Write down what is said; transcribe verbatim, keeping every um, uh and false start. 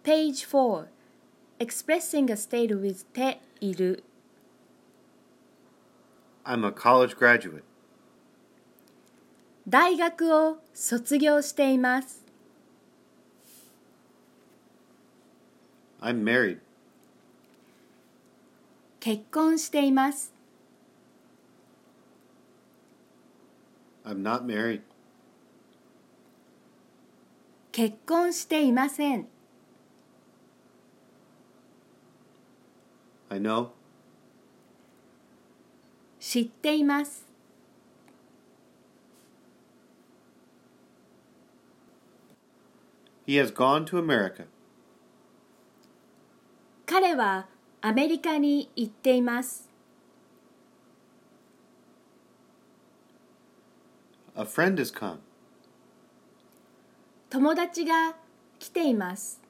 Page four. Expressing a state with ている。 I'm a college graduate. 大学を卒業しています。 I'm married. 結婚しています。 I'm not married. 結婚していません。 I know. 知っています。 He has gone to America. 彼はアメリカに行っています。 A friend has come. 友達が来ています。